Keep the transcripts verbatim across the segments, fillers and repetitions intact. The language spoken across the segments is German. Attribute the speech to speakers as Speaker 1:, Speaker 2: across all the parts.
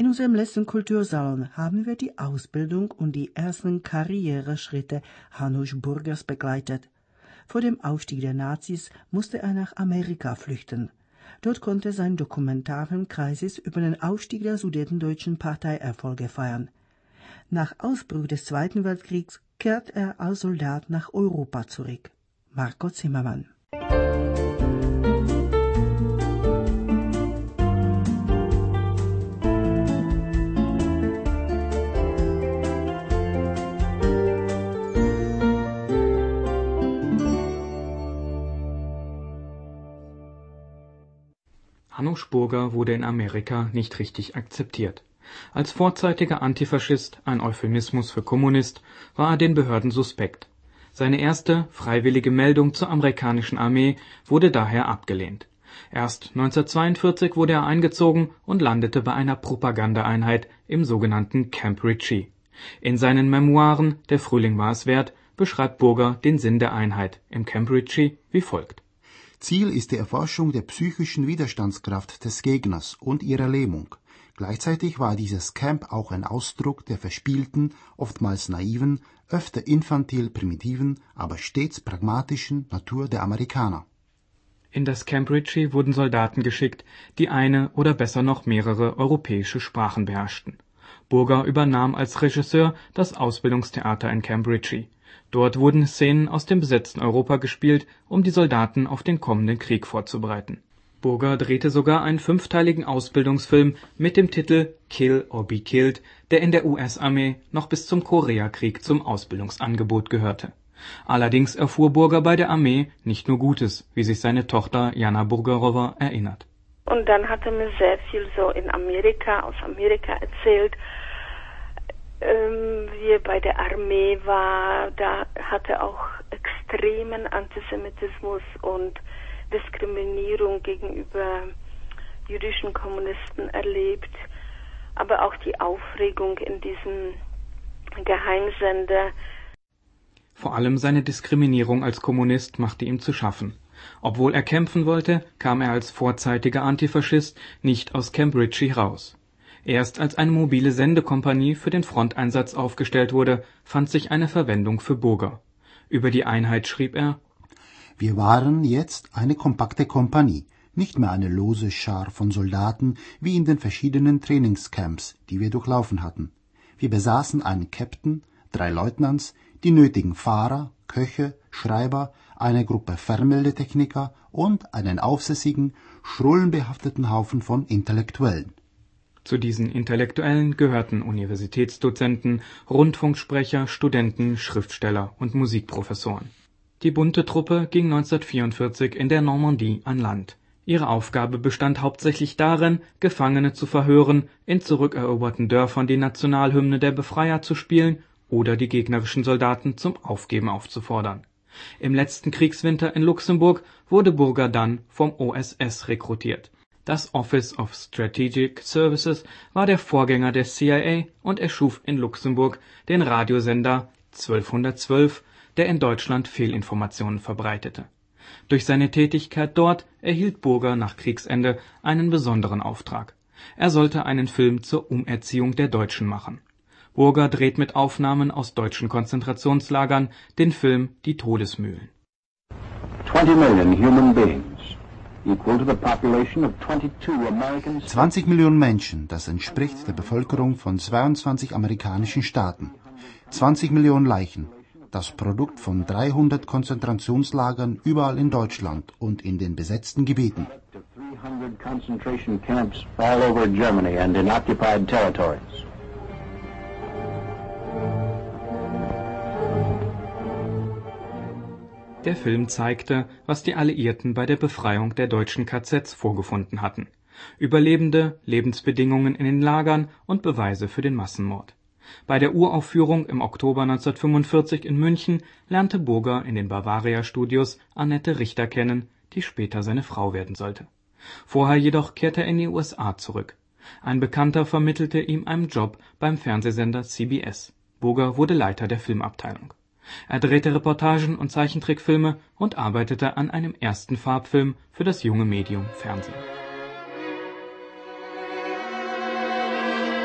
Speaker 1: In unserem letzten Kultursalon haben wir die Ausbildung und die ersten Karriereschritte Hanusch Burgers begleitet. Vor dem Aufstieg der Nazis musste er nach Amerika flüchten. Dort konnte sein dokumentaren Kreises über den Aufstieg der Sudetendeutschen Partei Erfolge feiern. Nach Ausbruch des Zweiten Weltkriegs kehrt er als Soldat nach Europa zurück. Marco Zimmermann.
Speaker 2: Hanusch Burger wurde in Amerika nicht richtig akzeptiert. Als vorzeitiger Antifaschist, ein Euphemismus für Kommunist, war er den Behörden suspekt. Seine erste freiwillige Meldung zur amerikanischen Armee wurde daher abgelehnt. Erst neunzehnhundertzweiundvierzig wurde er eingezogen und landete bei einer Propagandaeinheit im sogenannten Camp Ritchie. In seinen Memoiren »Der Frühling war es wert« beschreibt Burger den Sinn der Einheit im Camp Ritchie wie folgt:
Speaker 3: Ziel ist die Erforschung der psychischen Widerstandskraft des Gegners und ihrer Lähmung. Gleichzeitig war dieses Camp auch ein Ausdruck der verspielten, oftmals naiven, öfter infantil primitiven, aber stets pragmatischen Natur der Amerikaner.
Speaker 2: In das Camp Ritchie wurden Soldaten geschickt, die eine oder besser noch mehrere europäische Sprachen beherrschten. Burger übernahm als Regisseur das Ausbildungstheater in Camp Ritchie. Dort wurden Szenen aus dem besetzten Europa gespielt, um die Soldaten auf den kommenden Krieg vorzubereiten. Burger drehte sogar einen fünfteiligen Ausbildungsfilm mit dem Titel Kill or Be Killed, der in der U S-Armee noch bis zum Koreakrieg zum Ausbildungsangebot gehörte. Allerdings erfuhr Burger bei der Armee nicht nur Gutes, wie sich seine Tochter Jana Burgerowa erinnert.
Speaker 4: Und dann hat er mir sehr viel so in Amerika, aus Amerika erzählt. Ähm, wie er bei der Armee war, da hat er auch extremen Antisemitismus und Diskriminierung gegenüber jüdischen Kommunisten erlebt, aber auch die Aufregung in diesem Geheimsender.
Speaker 2: Vor allem seine Diskriminierung als Kommunist machte ihm zu schaffen. Obwohl er kämpfen wollte, kam er als vorzeitiger Antifaschist nicht aus Camp Ritchie raus. Erst als eine mobile Sendekompanie für den Fronteinsatz aufgestellt wurde, fand sich eine Verwendung für Burger. Über die Einheit schrieb er:
Speaker 3: Wir waren jetzt eine kompakte Kompanie, nicht mehr eine lose Schar von Soldaten wie in den verschiedenen Trainingscamps, die wir durchlaufen hatten. Wir besaßen einen Captain, drei Leutnants, die nötigen Fahrer, Köche, Schreiber, eine Gruppe Fernmeldetechniker und einen aufsässigen, schrullenbehafteten Haufen von Intellektuellen.
Speaker 2: Zu diesen Intellektuellen gehörten Universitätsdozenten, Rundfunksprecher, Studenten, Schriftsteller und Musikprofessoren. Die bunte Truppe ging neunzehnhundertvierundvierzig in der Normandie an Land. Ihre Aufgabe bestand hauptsächlich darin, Gefangene zu verhören, in zurückeroberten Dörfern die Nationalhymne der Befreier zu spielen oder die gegnerischen Soldaten zum Aufgeben aufzufordern. Im letzten Kriegswinter in Luxemburg wurde Burger dann vom O S S rekrutiert. Das Office of Strategic Services war der Vorgänger der C I A und erschuf in Luxemburg den Radiosender zwölfhundertzwölf, der in Deutschland Fehlinformationen verbreitete. Durch seine Tätigkeit dort erhielt Burger nach Kriegsende einen besonderen Auftrag. Er sollte einen Film zur Umerziehung der Deutschen machen. Burger dreht mit Aufnahmen aus deutschen Konzentrationslagern den Film Die Todesmühlen.
Speaker 5: twenty million human beings. Equal to the population of twenty-two American states.
Speaker 3: zwanzig Millionen Menschen, das entspricht der Bevölkerung von zweiundzwanzig amerikanischen Staaten. zwanzig Millionen Leichen, das Produkt von dreihundert Konzentrationslagern überall in Deutschland und in den besetzten Gebieten.
Speaker 5: three hundred concentration camps all over Germany and in occupied territories.
Speaker 2: Der Film zeigte, was die Alliierten bei der Befreiung der deutschen K Zs vorgefunden hatten: Überlebende, Lebensbedingungen in den Lagern und Beweise für den Massenmord. Bei der Uraufführung im Oktober neunzehnhundertfünfundvierzig in München lernte Burger in den Bavaria Studios Annette Richter kennen, die später seine Frau werden sollte. Vorher jedoch kehrte er in die U S A zurück. Ein Bekannter vermittelte ihm einen Job beim Fernsehsender C B S. Burger wurde Leiter der Filmabteilung. Er drehte Reportagen und Zeichentrickfilme und arbeitete an einem ersten Farbfilm für das junge Medium Fernsehen.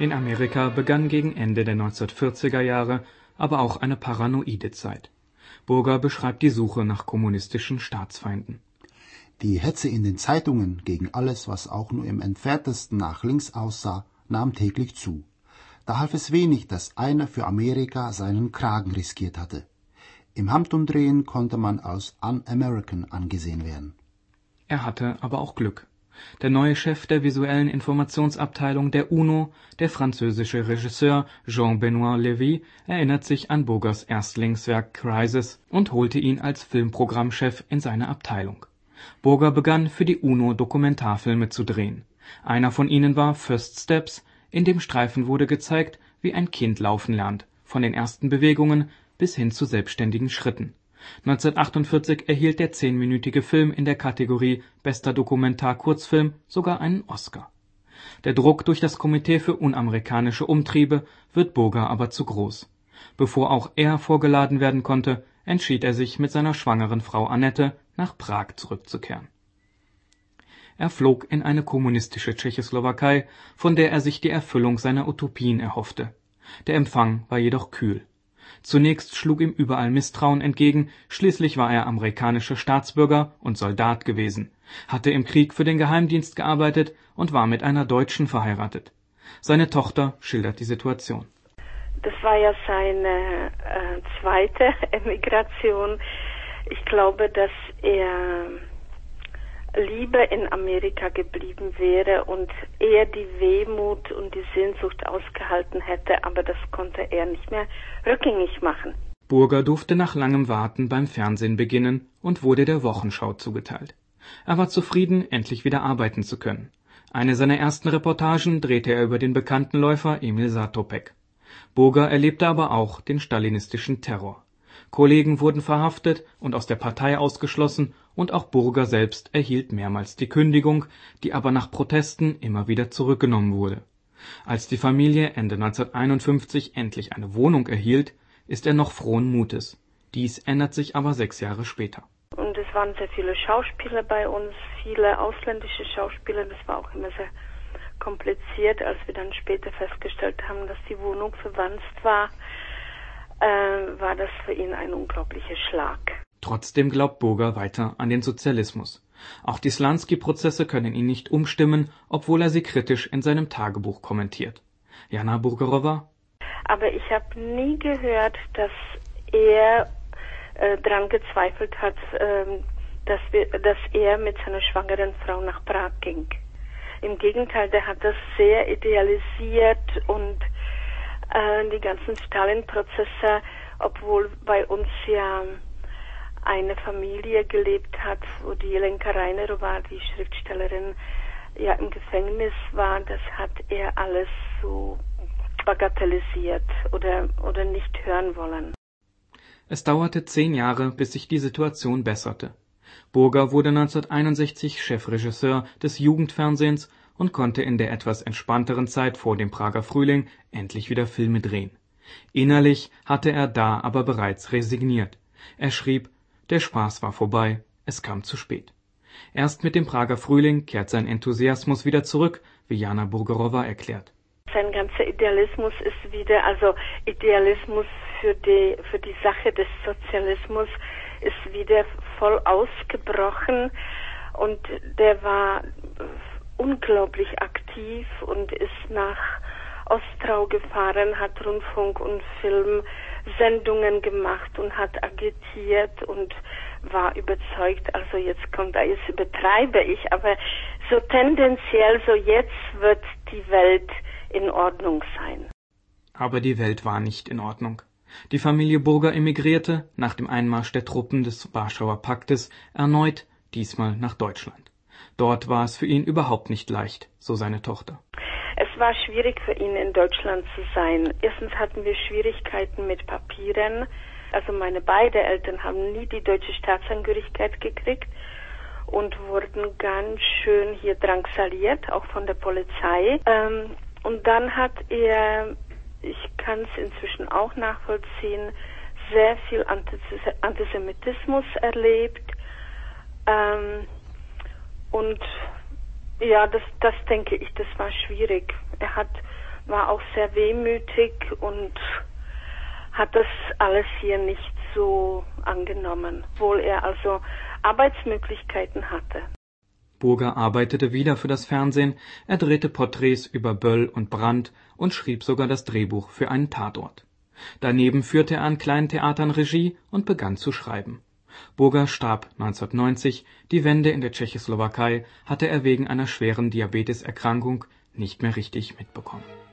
Speaker 2: In Amerika begann gegen Ende der neunzehnhundertvierziger Jahre aber auch eine paranoide Zeit. Burger beschreibt die Suche nach kommunistischen Staatsfeinden.
Speaker 3: Die Hetze in den Zeitungen gegen alles, was auch nur im entferntesten nach links aussah, nahm täglich zu. Da half es wenig, dass einer für Amerika seinen Kragen riskiert hatte. Im Handumdrehen konnte man als un-American angesehen werden.
Speaker 2: Er hatte aber auch Glück. Der neue Chef der visuellen Informationsabteilung der UNO, der französische Regisseur Jean-Benoît Lévy, erinnert sich an Burgers Erstlingswerk Crisis und holte ihn als Filmprogrammchef in seine Abteilung. Burger begann für die UNO Dokumentarfilme zu drehen. Einer von ihnen war First Steps. In dem Streifen wurde gezeigt, wie ein Kind laufen lernt, von den ersten Bewegungen bis hin zu selbstständigen Schritten. neunzehnhundertachtundvierzig erhielt der zehnminütige Film in der Kategorie Bester Dokumentar-Kurzfilm sogar einen Oscar. Der Druck durch das Komitee für unamerikanische Umtriebe wird Burger aber zu groß. Bevor auch er vorgeladen werden konnte, entschied er sich mit seiner schwangeren Frau Annette nach Prag zurückzukehren. Er flog in eine kommunistische Tschechoslowakei, von der er sich die Erfüllung seiner Utopien erhoffte. Der Empfang war jedoch kühl. Zunächst schlug ihm überall Misstrauen entgegen, schließlich war er amerikanischer Staatsbürger und Soldat gewesen, hatte im Krieg für den Geheimdienst gearbeitet und war mit einer Deutschen verheiratet. Seine Tochter schildert die Situation.
Speaker 4: Das war ja seine äh, zweite Emigration. Ich glaube, dass er lieber in Amerika geblieben wäre und er die Wehmut und die Sehnsucht ausgehalten hätte, aber das konnte er nicht mehr rückgängig machen.
Speaker 2: Burger durfte nach langem Warten beim Fernsehen beginnen und wurde der Wochenschau zugeteilt. Er war zufrieden, endlich wieder arbeiten zu können. Eine seiner ersten Reportagen drehte er über den bekannten Läufer Emil Satopek. Burger erlebte aber auch den stalinistischen Terror. Kollegen wurden verhaftet und aus der Partei ausgeschlossen, und auch Burger selbst erhielt mehrmals die Kündigung, die aber nach Protesten immer wieder zurückgenommen wurde. Als die Familie Ende neunzehnhunderteinundfünfzig endlich eine Wohnung erhielt, ist er noch frohen Mutes. Dies ändert sich aber sechs Jahre später.
Speaker 4: Und es waren sehr viele Schauspieler bei uns, viele ausländische Schauspieler. Das war auch immer sehr kompliziert, als wir dann später festgestellt haben, dass die Wohnung verwandt war. Äh, war das für ihn ein unglaublicher Schlag.
Speaker 2: Trotzdem glaubt Burger weiter an den Sozialismus. Auch die Slansky-Prozesse können ihn nicht umstimmen, obwohl er sie kritisch in seinem Tagebuch kommentiert. Jana Burgerowa?
Speaker 4: Aber ich habe nie gehört, dass er äh, daran gezweifelt hat, äh, dass, wir, dass er mit seiner schwangeren Frau nach Prag ging. Im Gegenteil, der hat das sehr idealisiert und äh, die ganzen Stalin-Prozesse, obwohl bei uns ja eine Familie gelebt hat, wo die Jelenka Reiner war, die Schriftstellerin, ja im Gefängnis war, das hat er alles so bagatellisiert oder, oder nicht hören wollen.
Speaker 2: Es dauerte zehn Jahre, bis sich die Situation besserte. Burger wurde neunzehnhunderteinundsechzig Chefregisseur des Jugendfernsehens und konnte in der etwas entspannteren Zeit vor dem Prager Frühling endlich wieder Filme drehen. Innerlich hatte er da aber bereits resigniert. Er schrieb, der Spaß war vorbei, es kam zu spät. Erst mit dem Prager Frühling kehrt sein Enthusiasmus wieder zurück, wie Jana Burgerowa erklärt.
Speaker 4: Sein ganzer Idealismus ist wieder, also Idealismus für die, für die Sache des Sozialismus ist wieder voll ausgebrochen und der war unglaublich aktiv und ist nach Ostrau gefahren, hat Rundfunk- und Filmsendungen gemacht und hat agitiert und war überzeugt, also jetzt kommt, jetzt übertreibe ich, aber so tendenziell, so jetzt wird die Welt in Ordnung sein.
Speaker 2: Aber die Welt war nicht in Ordnung. Die Familie Burger emigrierte nach dem Einmarsch der Truppen des Warschauer Paktes erneut, diesmal nach Deutschland. Dort war es für ihn überhaupt nicht leicht, so seine Tochter.
Speaker 4: Es war schwierig für ihn, in Deutschland zu sein. Erstens hatten wir Schwierigkeiten mit Papieren. Also meine beiden Eltern haben nie die deutsche Staatsangehörigkeit gekriegt und wurden ganz schön hier drangsaliert, auch von der Polizei. Ähm, und dann hat er, ich kann es inzwischen auch nachvollziehen, sehr viel Antisemitismus erlebt. Ähm, und ja, das, das denke ich, das war schwierig. Er hat war auch sehr wehmütig und hat das alles hier nicht so angenommen, obwohl er also Arbeitsmöglichkeiten hatte.
Speaker 2: Burger arbeitete wieder für das Fernsehen, er drehte Porträts über Böll und Brandt und schrieb sogar das Drehbuch für einen Tatort. Daneben führte er an kleinen Theatern Regie und begann zu schreiben. Burger starb neunzehnhundertneunzig, die Wende in der Tschechoslowakei hatte er wegen einer schweren Diabeteserkrankung nicht mehr richtig mitbekommen.